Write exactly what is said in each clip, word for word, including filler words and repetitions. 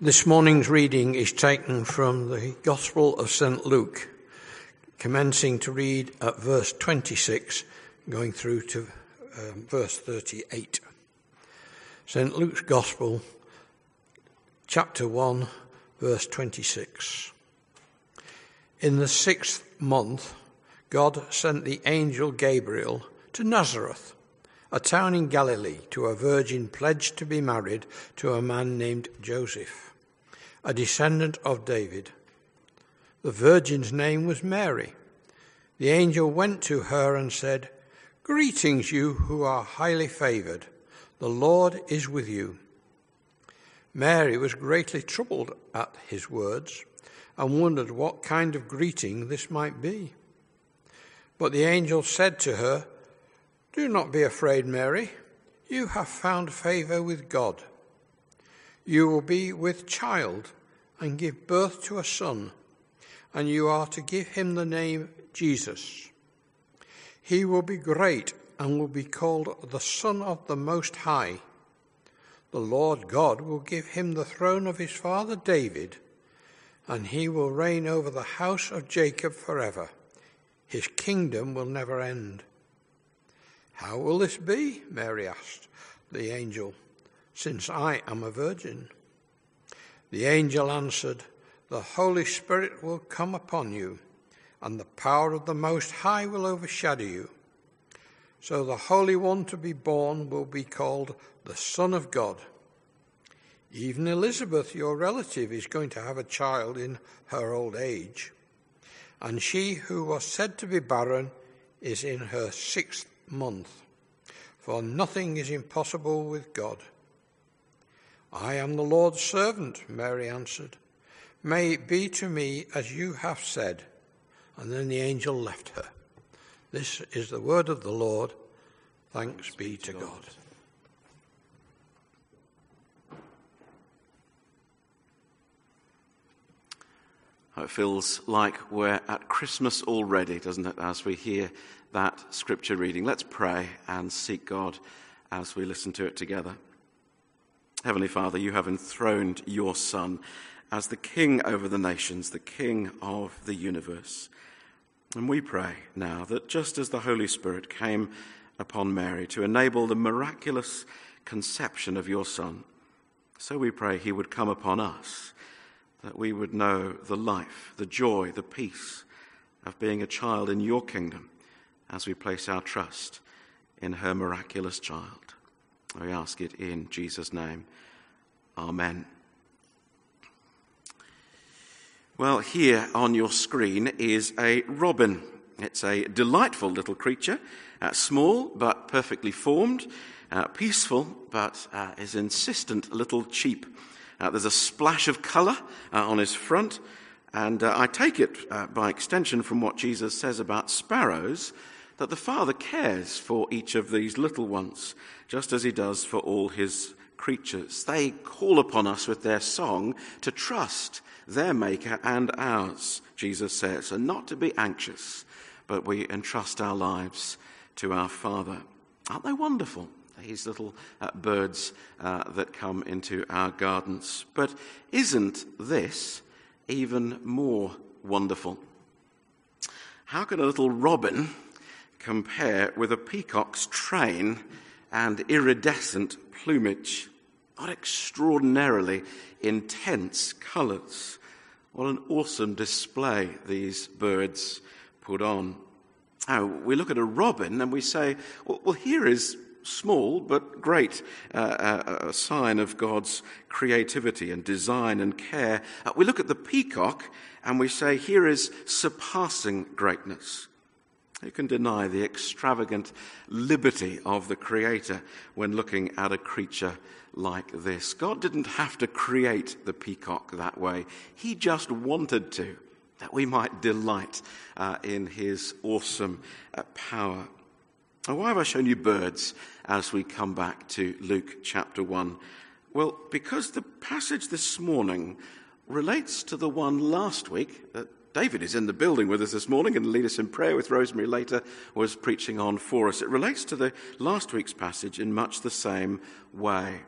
This morning's reading is taken from the Gospel of Saint Luke, commencing to read at verse twenty-six, going through to um, verse thirty-eight. Saint Luke's Gospel, chapter one, verse twenty-six. In the sixth month, God sent the angel Gabriel to Nazareth, a town in Galilee, to a virgin pledged to be married to a man named Joseph, a descendant of David. The virgin's name was Mary. The angel went to her and said, "Greetings, you who are highly favored. The Lord is with you." Mary was greatly troubled at his words and wondered what kind of greeting this might be. But the angel said to her, "Do not be afraid, Mary. You have found favor with God. You will be with child and give birth to a son, and you are to give him the name Jesus. He will be great and will be called the Son of the Most High. The Lord God will give him the throne of his father David, and he will reign over the house of Jacob forever. His kingdom will never end." "How will this be?" Mary asked the angel, "since I am a virgin?" The angel answered, "The Holy Spirit will come upon you, and the power of the Most High will overshadow you. So the Holy One to be born will be called the Son of God. Even Elizabeth, your relative, is going to have a child in her old age, and she who was said to be barren is in her sixth month, for nothing is impossible with God." "I am the Lord's servant," Mary answered. "May it be to me as you have said." And then the angel left her. This is the word of the Lord. Thanks, Thanks be to God. God. It feels like we're at Christmas already, doesn't it, as we hear that scripture reading. Let's pray and seek God as we listen to it together. Heavenly Father, you have enthroned your Son as the King over the nations, the King of the universe. And we pray now that just as the Holy Spirit came upon Mary to enable the miraculous conception of your Son, so we pray he would come upon us, that we would know the life, the joy, the peace of being a child in your kingdom as we place our trust in her miraculous child. We ask it in Jesus' name. Amen. Well, here on your screen is a robin. It's a delightful little creature, uh, small but perfectly formed, uh, peaceful but uh, is insistent little cheep. Uh, there's a splash of colour uh, on his front, and uh, I take it uh, by extension from what Jesus says about sparrows, that the Father cares for each of these little ones, just as he does for all his creatures. They call upon us with their song to trust their Maker and ours, Jesus says, and not to be anxious, but we entrust our lives to our Father. Aren't they wonderful, these little uh, birds uh, that come into our gardens? But isn't this even more wonderful? How can a little robin compare with a peacock's train and iridescent plumage? What extraordinarily intense colours. What an awesome display these birds put on. Now, we look at a robin and we say, well, well here is small but great, uh, a, a sign of God's creativity and design and care. Uh, we look at the peacock and we say, here is surpassing greatness. Who can deny the extravagant liberty of the Creator when looking at a creature like this? God didn't have to create the peacock that way. He just wanted to, that we might delight uh, in his awesome uh, power. Now, why have I shown you birds as we come back to Luke chapter one? Well, because the passage this morning relates to the one last week that David is in the building with us this morning and lead us in prayer with Rosemary later, was preaching on for us. It relates to the last week's passage in much the same way.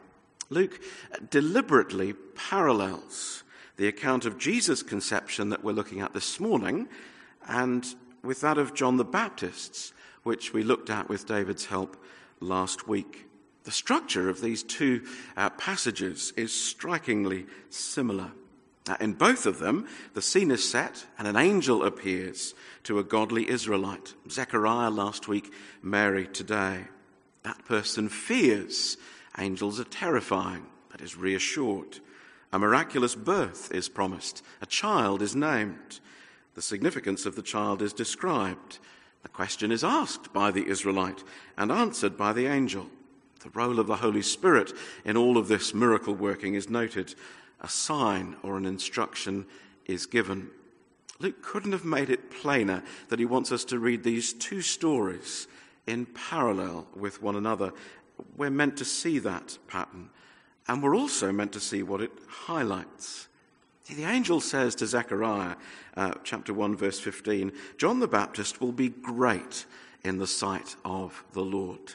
Luke deliberately parallels the account of Jesus' conception that we're looking at this morning and with that of John the Baptist's, which we looked at with David's help last week. The structure of these two uh, passages is strikingly similar. Uh, in both of them, the scene is set and an angel appears to a godly Israelite. Zechariah last week, Mary today. That person fears. Angels are terrifying, but is reassured. A miraculous birth is promised. A child is named. The significance of the child is described. The question is asked by the Israelite and answered by the angel. The role of the Holy Spirit in all of this miracle working is noted. A sign or an instruction is given. Luke couldn't have made it plainer that he wants us to read these two stories in parallel with one another. We're meant to see that pattern, and we're also meant to see what it highlights. See, the angel says to Zechariah, uh, chapter one, verse fifteen, John the Baptist will be great in the sight of the Lord.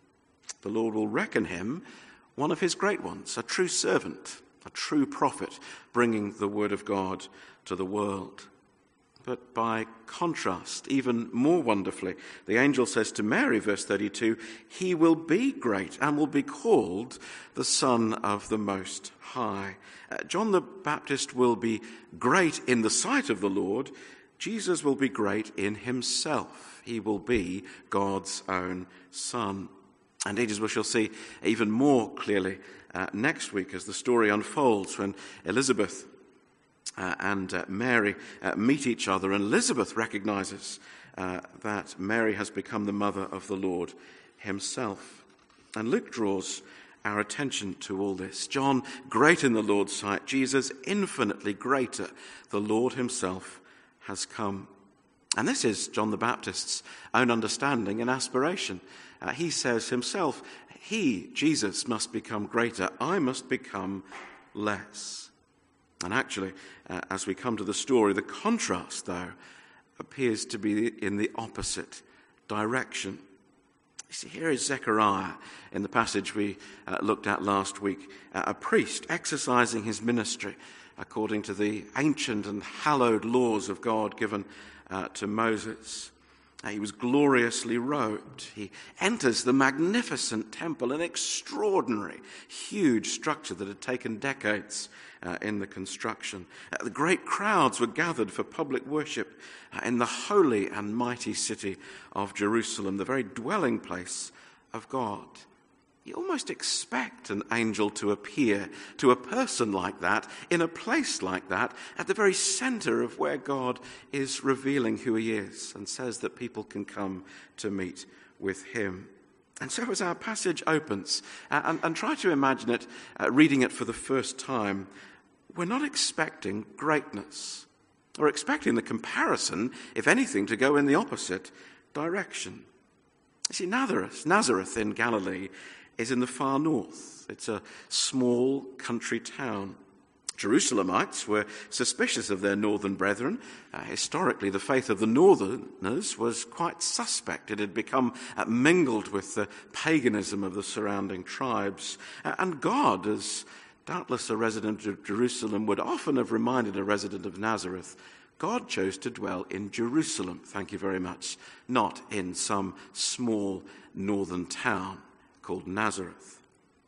The Lord will reckon him one of his great ones, a true servant, a true prophet, bringing the word of God to the world. But by contrast, even more wonderfully, the angel says to Mary, verse thirty-two, he will be great and will be called the Son of the Most High. Uh, John the Baptist will be great in the sight of the Lord. Jesus will be great in himself. He will be God's own Son. Indeed, as we shall see even more clearly uh, next week as the story unfolds, when Elizabeth Uh, and uh, Mary uh, meet each other, and Elizabeth recognizes uh, that Mary has become the mother of the Lord himself. And Luke draws our attention to all this. John, great in the Lord's sight. Jesus, infinitely greater. The Lord himself has come. And this is John the Baptist's own understanding and aspiration. Uh, he says himself, he, Jesus, must become greater. I must become less. And actually, uh, as we come to the story, the contrast, though, appears to be in the opposite direction. You see, here is Zechariah in the passage we uh, looked at last week, uh, a priest exercising his ministry according to the ancient and hallowed laws of God given uh, to Moses. Uh, he was gloriously robed. He enters the magnificent temple, an extraordinary, huge structure that had taken decades uh, in the construction. Uh, the great crowds were gathered for public worship uh, in the holy and mighty city of Jerusalem, the very dwelling place of God. You almost expect an angel to appear to a person like that, in a place like that, at the very center of where God is revealing who he is and says that people can come to meet with him. And so as our passage opens, uh, and, and try to imagine it, uh, reading it for the first time, we're not expecting greatness. We're expecting the comparison, if anything, to go in the opposite direction. You see, Nazareth, Nazareth in Galilee is in the far north. It's a small country town. Jerusalemites were suspicious of their northern brethren. Uh, historically, the faith of the northerners was quite suspect. It had become uh, mingled with the paganism of the surrounding tribes. Uh, and God, as doubtless a resident of Jerusalem would often have reminded a resident of Nazareth, God chose to dwell in Jerusalem, thank you very much, not in some small northern town called Nazareth.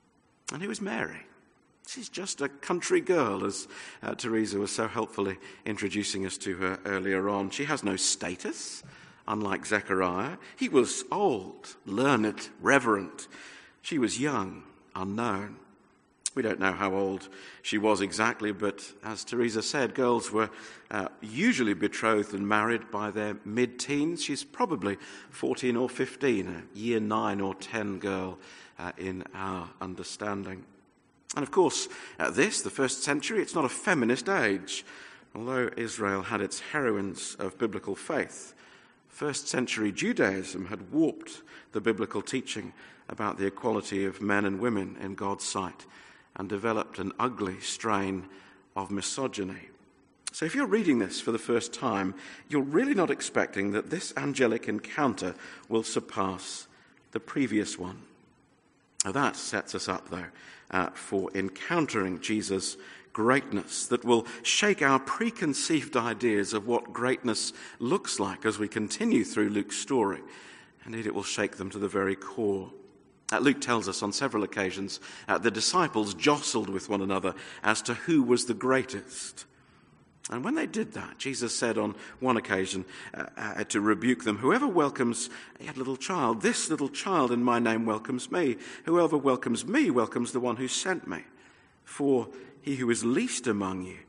And who is Mary? She's just a country girl, as uh, Teresa was so helpfully introducing us to her earlier on. She has no status, unlike Zechariah. He was old, learned, reverent. She was young, unknown. We don't know how old she was exactly, but as Teresa said, girls were uh, usually betrothed and married by their mid-teens. She's probably fourteen or fifteen, a year nine or ten girl uh, in our understanding. And of course, at this, the first century, it's not a feminist age. Although Israel had its heroines of biblical faith, first century Judaism had warped the biblical teaching about the equality of men and women in God's sight, and developed an ugly strain of misogyny. So if you're reading this for the first time, you're really not expecting that this angelic encounter will surpass the previous one. That sets us up, though, uh, for encountering Jesus' greatness that will shake our preconceived ideas of what greatness looks like as we continue through Luke's story. Indeed, it will shake them to the very core. Uh, Luke tells us on several occasions uh, the disciples jostled with one another as to who was the greatest. And when they did that, Jesus said on one occasion uh, uh, to rebuke them, "Whoever welcomes a little child, this little child in my name welcomes me. Whoever welcomes me welcomes the one who sent me. For he who is least among you,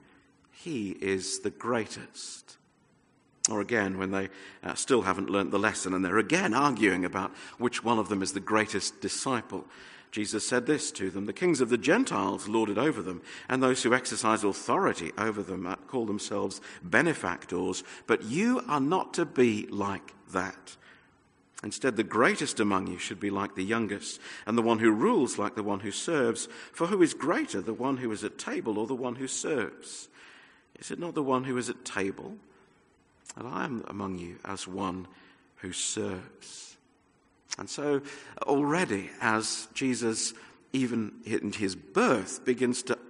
he is the greatest." Or again, when they uh, still haven't learnt the lesson and they're again arguing about which one of them is the greatest disciple, Jesus said this to them: "The kings of the Gentiles lord it over them, and those who exercise authority over them call themselves benefactors. But you are not to be like that. Instead, the greatest among you should be like the youngest, and the one who rules like the one who serves. For who is greater, the one who is at table or the one who serves? Is it not the one who is at table? And I am among you as one who serves." And so already, as Jesus, even in his birth, begins to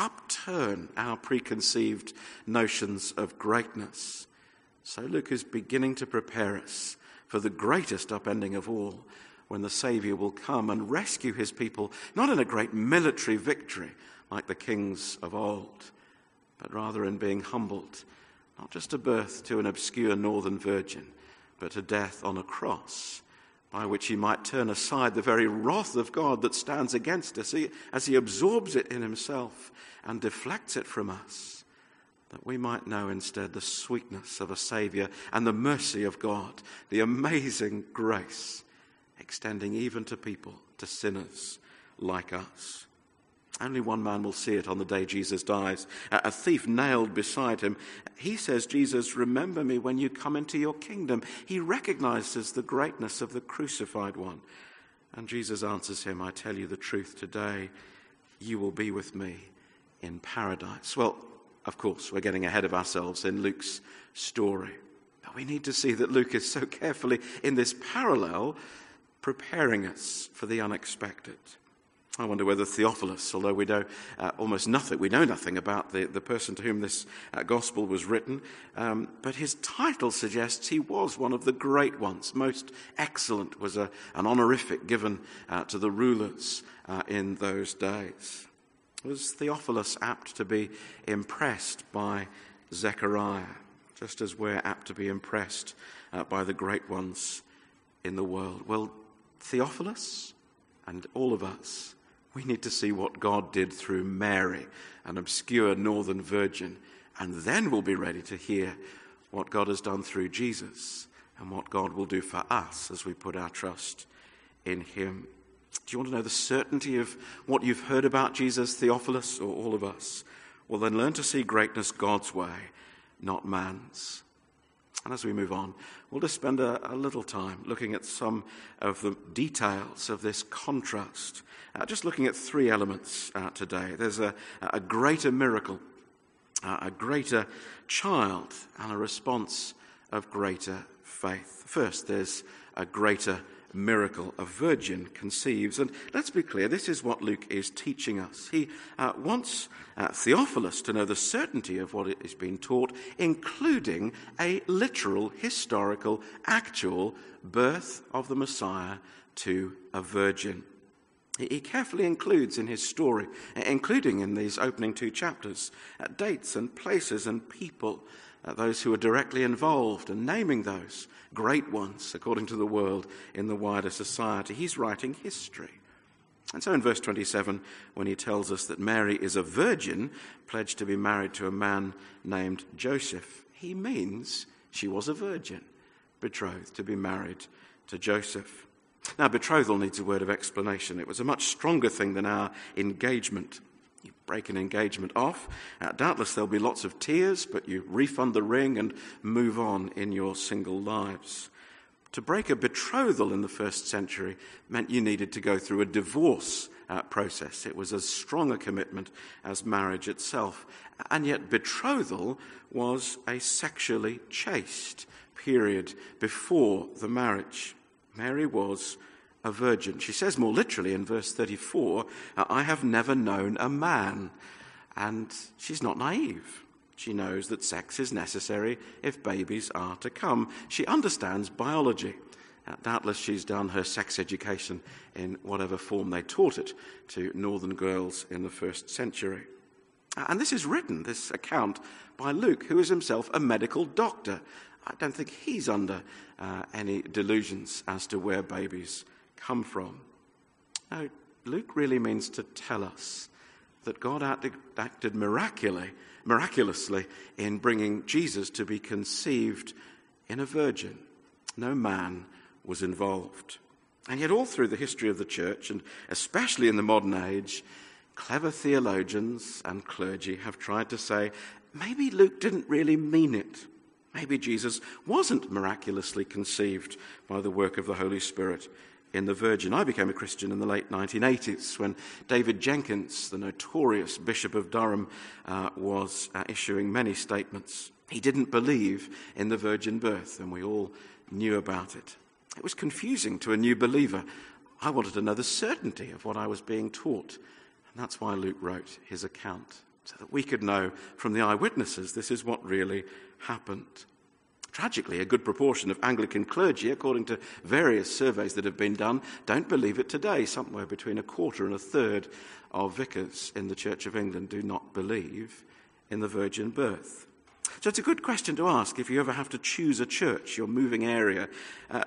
upturn our preconceived notions of greatness, so Luke is beginning to prepare us for the greatest upending of all, when the Saviour will come and rescue his people, not in a great military victory like the kings of old, but rather in being humbled, not just to birth to an obscure northern virgin, but to death on a cross, by which he might turn aside the very wrath of God that stands against us, as he absorbs it in himself and deflects it from us, that we might know instead the sweetness of a Saviour and the mercy of God, the amazing grace extending even to people, to sinners like us. Only one man will see it on the day Jesus dies, a thief nailed beside him. He says, "Jesus, remember me when you come into your kingdom." He recognizes the greatness of the crucified one. And Jesus answers him, "I tell you the truth, today you will be with me in paradise." Well, of course, we're getting ahead of ourselves in Luke's story. But we need to see that Luke is so carefully in this parallel preparing us for the unexpected. I wonder whether Theophilus, although we know uh, almost nothing, we know nothing about the, the person to whom this uh, gospel was written, um, but his title suggests he was one of the great ones. Most excellent was a, an honorific given uh, to the rulers uh, in those days. Was Theophilus apt to be impressed by Zechariah, just as we're apt to be impressed uh, by the great ones in the world? Well, Theophilus and all of us, we need to see what God did through Mary, an obscure northern virgin, and then we'll be ready to hear what God has done through Jesus and what God will do for us as we put our trust in him. Do you want to know the certainty of what you've heard about Jesus, Theophilus, or all of us? Well, then learn to see greatness God's way, not man's. And as we move on, we'll just spend a, a little time looking at some of the details of this contrast. Uh, just looking at three elements uh, today. There's a, a greater miracle, uh, a greater child, and a response of greater faith. First, there's a greater miracle. A virgin conceives. And let's be clear, this is what Luke is teaching us. He uh, wants uh, Theophilus to know the certainty of what is being taught, including a literal, historical, actual birth of the Messiah to a virgin. He carefully includes in his story, including in these opening two chapters, uh, dates and places and people, uh, those who are directly involved, and naming those great ones, according to the world, in the wider society. He's writing history. And so in verse twenty-seven, when he tells us that Mary is a virgin, pledged to be married to a man named Joseph, he means she was a virgin, betrothed to be married to Joseph. Now, betrothal needs a word of explanation. It was a much stronger thing than our engagement. You break an engagement off. Uh, doubtless there'll be lots of tears, but you refund the ring and move on in your single lives. To break a betrothal in the first century meant you needed to go through a divorce uh, process. It was as strong a commitment as marriage itself. And yet betrothal was a sexually chaste period before the marriage. Mary was a virgin. She says more literally in verse thirty-four, I have never known a man. And she's not naive. She knows that sex is necessary if babies are to come. She understands biology. Uh, doubtless she's done her sex education in whatever form they taught it to northern girls in the first century. Uh, and this is written, this account, by Luke, who is himself a medical doctor. I don't think he's under uh, any delusions as to where babies come from. No, Luke really means to tell us that God acted, acted miraculously, miraculously in bringing Jesus to be conceived in a virgin. No man was involved. And yet all through the history of the church, and especially in the modern age, clever theologians and clergy have tried to say, maybe Luke didn't really mean it. Maybe Jesus wasn't miraculously conceived by the work of the Holy Spirit in the Virgin. I became a Christian in the late nineteen eighties when David Jenkins, the notorious Bishop of Durham, uh, was uh, issuing many statements. He didn't believe in the virgin birth, and we all knew about it. It was confusing to a new believer. I wanted to know the certainty of what I was being taught, and that's why Luke wrote his account, so that we could know from the eyewitnesses this is what really happened. Tragically, a good proportion of Anglican clergy, according to various surveys that have been done, don't believe it today. Somewhere between a quarter and a third of vicars in the Church of England do not believe in the virgin birth. So it's a good question to ask if you ever have to choose a church, your moving area. Uh,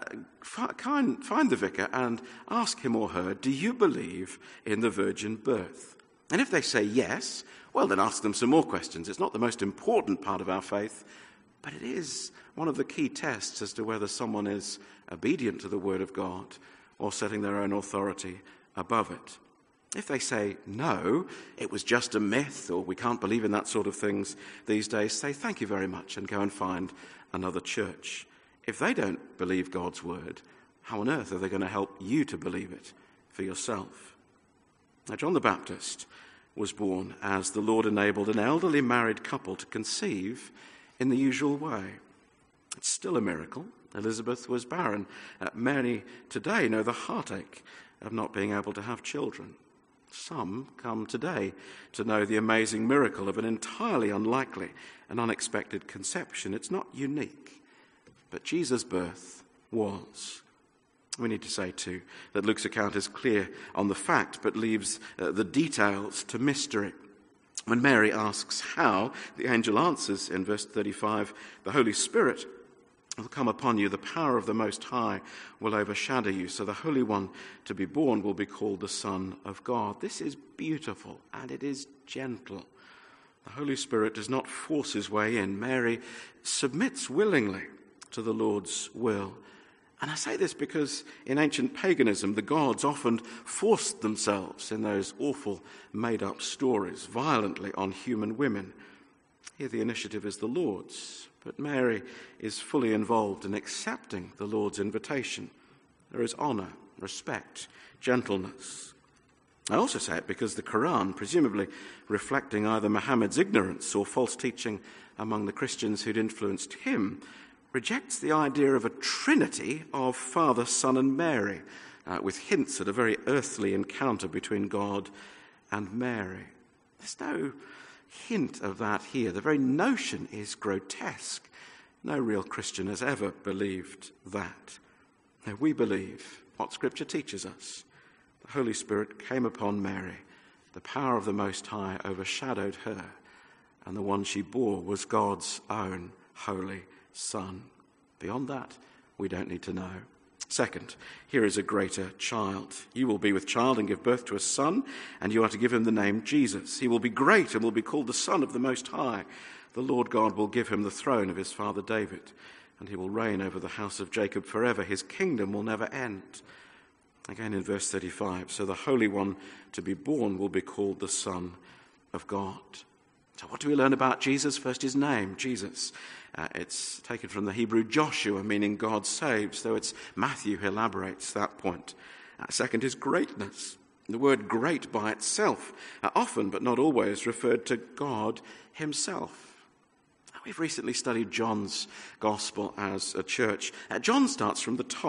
find, find the vicar and ask him or her, do you believe in the virgin birth? And if they say yes, well, then ask them some more questions. It's not the most important part of our faith, but it is one of the key tests as to whether someone is obedient to the Word of God or setting their own authority above it. If they say, no, it was just a myth, or we can't believe in that sort of things these days, say thank you very much and go and find another church. If they don't believe God's Word, how on earth are they going to help you to believe it for yourself? Now, John the Baptist was born as the Lord enabled an elderly married couple to conceive in the usual way. It's still a miracle. Elizabeth was barren. Uh, many today know the heartache of not being able to have children. Some come today to know the amazing miracle of an entirely unlikely and unexpected conception. It's not unique, but Jesus' birth was. We need to say, too, that Luke's account is clear on the fact, but leaves uh, the details to mystery. When Mary asks how, the angel answers in verse thirty-five, the Holy Spirit will come upon you, the power of the Most High will overshadow you, so the Holy One to be born will be called the Son of God. This is beautiful, and it is gentle. The Holy Spirit does not force his way in. Mary submits willingly to the Lord's will. And I say this because in ancient paganism, the gods often forced themselves in those awful made-up stories violently on human women. Here the initiative is the Lord's, but Mary is fully involved in accepting the Lord's invitation. There is honor, respect, gentleness. I also say it because the Quran, presumably reflecting either Muhammad's ignorance or false teaching among the Christians who'd influenced him, rejects the idea of a trinity of Father, Son, and Mary, uh, with hints at a very earthly encounter between God and Mary. There's no hint of that here. The very notion is grotesque. No real Christian has ever believed that. Now, we believe what Scripture teaches us. The Holy Spirit came upon Mary. The power of the Most High overshadowed her, and the one she bore was God's own holy Son. Beyond that, we don't need to know. Second, here is a greater child. You will be with child and give birth to a son, and you are to give him the name Jesus. He will be great and will be called the Son of the Most High. The Lord God will give him the throne of his father David, and he will reign over the house of Jacob forever. His kingdom will never end. Again in verse thirty-five, so the Holy One to be born will be called the Son of God. So what do we learn about Jesus? First, his name, Jesus. Uh, it's taken from the Hebrew Joshua, meaning God saves, though it's Matthew who elaborates that point. Uh, second, his greatness. The word great by itself, uh, often but not always, referred to God himself. We've recently studied John's Gospel as a church. Uh, John starts from the top.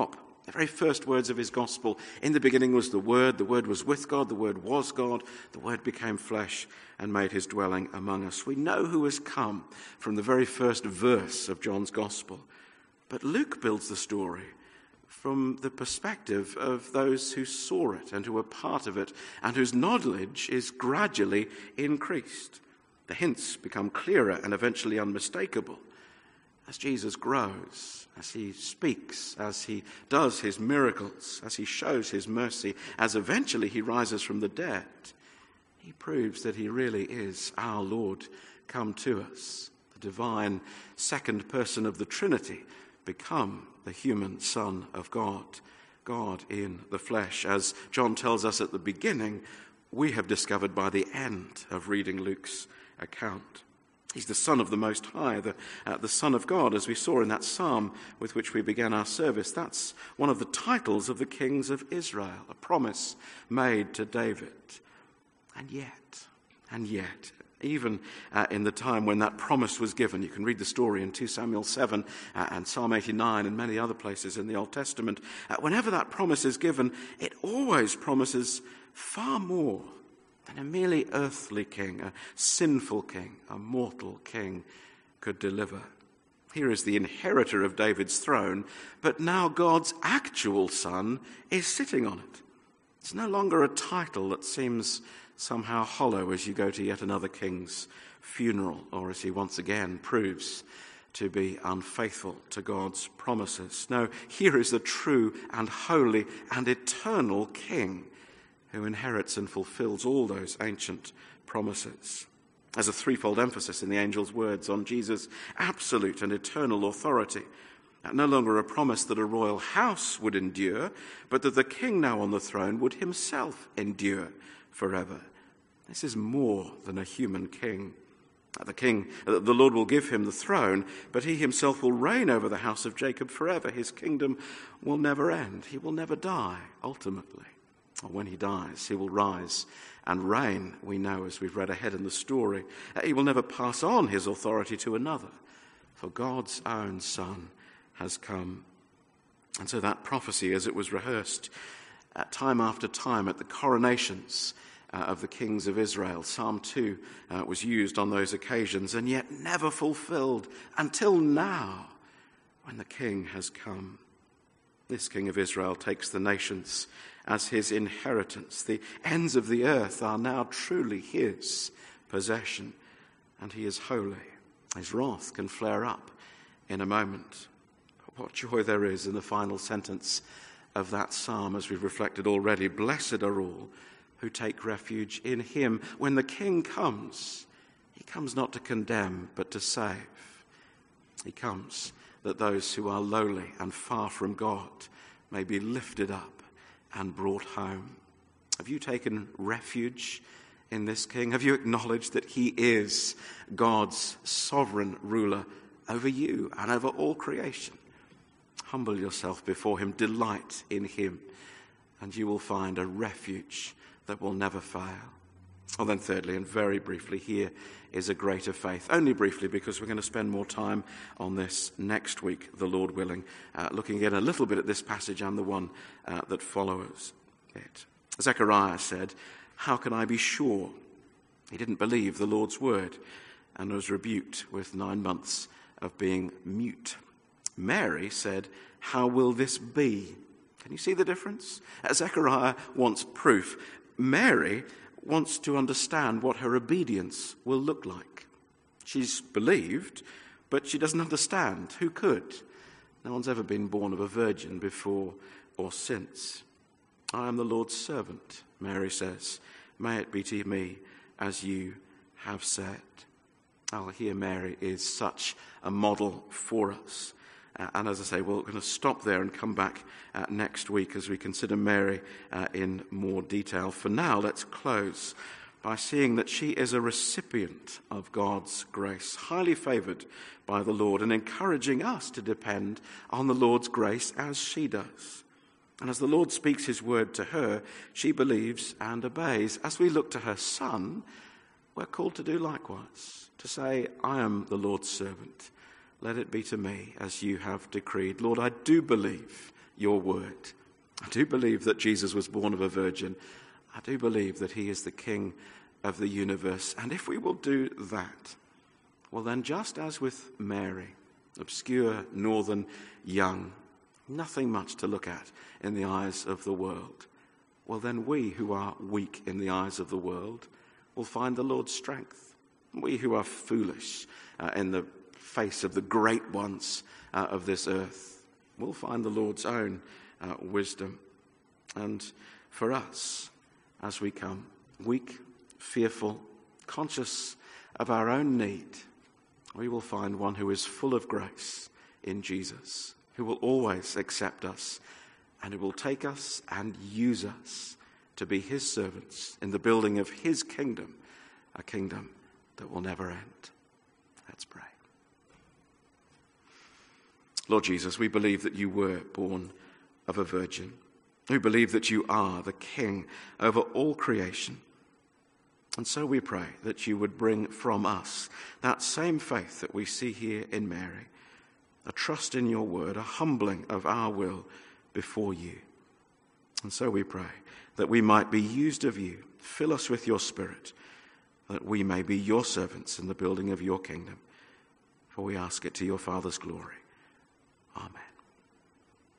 The very first words of his gospel, in the beginning was the Word, the Word was with God, the Word was God, the Word became flesh and made his dwelling among us. We know who has come from the very first verse of John's gospel. But Luke builds the story from the perspective of those who saw it and who were part of it and whose knowledge is gradually increased. The hints become clearer and eventually unmistakable as Jesus grows, as he speaks, as he does his miracles, as he shows his mercy, as eventually he rises from the dead. He proves that he really is our Lord come to us, the divine second person of the Trinity, become the human Son of God, God in the flesh. As John tells us at the beginning, we have discovered by the end of reading Luke's account. He's the Son of the Most High, the, uh, the Son of God, as we saw in that psalm with which we began our service. That's one of the titles of the kings of Israel, a promise made to David. And yet, and yet, even uh, in the time when that promise was given, you can read the story in Second Samuel seven uh, and Psalm eighty-nine and many other places in the Old Testament. Uh, whenever that promise is given, it always promises far more than a merely earthly king, a sinful king, a mortal king could deliver. Here is the inheritor of David's throne, but now God's actual son is sitting on it. It's no longer a title that seems somehow hollow as you go to yet another king's funeral, or as he once again proves to be unfaithful to God's promises. No, here is the true and holy and eternal king who inherits and fulfills all those ancient promises. There's a threefold emphasis in the angel's words on Jesus' absolute and eternal authority. No longer a promise that a royal house would endure, but that the king now on the throne would himself endure forever. This is more than a human king. The king, the Lord will give him the throne, but he himself will reign over the house of Jacob forever. His kingdom will never end. He will never die, ultimately. When he dies, he will rise and reign, we know as we've read ahead in the story. He will never pass on his authority to another, for God's own Son has come. And so that prophecy, as it was rehearsed uh, time after time at the coronations uh, of the kings of Israel, Psalm two uh, was used on those occasions, and yet never fulfilled until now, when the king has come. This king of Israel takes the nations as his inheritance. The ends of the earth are now truly his possession, and he is holy. His wrath can flare up in a moment. What joy there is in the final sentence of that psalm, as we've reflected already. Blessed are all who take refuge in him. When the king comes, he comes not to condemn, but to save. He comes that those who are lowly and far from God may be lifted up and brought home. Have you taken refuge in this king? Have you acknowledged that he is God's sovereign ruler over you and over all creation? Humble yourself before him, delight in him, and you will find a refuge that will never fail. Well, then thirdly, and very briefly, here is a greater faith. Only briefly, because we're going to spend more time on this next week, the Lord willing, uh, looking again a little bit at this passage and the one uh, that follows it. Zechariah said, "How can I be sure?" He didn't believe the Lord's word and was rebuked with nine months of being mute. Mary said, "How will this be?" Can you see the difference? Uh, Zechariah wants proof. Mary wants to understand what her obedience will look like. She's believed, but she doesn't understand. Who could? No one's ever been born of a virgin before or since. "I am the Lord's servant," Mary says. "May it be to me as you have said." Oh, here Mary is such a model for us. Uh, and as I say, we're going to stop there and come back uh, next week as we consider Mary uh, in more detail. For now, let's close by seeing that she is a recipient of God's grace, highly favoured by the Lord, and encouraging us to depend on the Lord's grace as she does. And as the Lord speaks his word to her, she believes and obeys. As we look to her son, we're called to do likewise, to say, "I am the Lord's servant. Let it be to me as you have decreed." Lord, I do believe your word. I do believe that Jesus was born of a virgin. I do believe that he is the King of the universe. And if we will do that, well then, just as with Mary, obscure, northern, young, nothing much to look at in the eyes of the world, well then we who are weak in the eyes of the world will find the Lord's strength. We who are foolish uh, in the face of the great ones uh, of this earth will find the Lord's own uh, wisdom. And for us, as we come, weak, fearful, conscious of our own need, we will find one who is full of grace in Jesus, who will always accept us and who will take us and use us to be his servants in the building of his kingdom, a kingdom that will never end. Let's pray. Lord Jesus, we believe that you were born of a virgin. We believe that you are the King over all creation. And so we pray that you would bring from us that same faith that we see here in Mary, a trust in your word, a humbling of our will before you. And so we pray that we might be used of you. Fill us with your Spirit, that we may be your servants in the building of your kingdom. For we ask it to your Father's glory. Amen.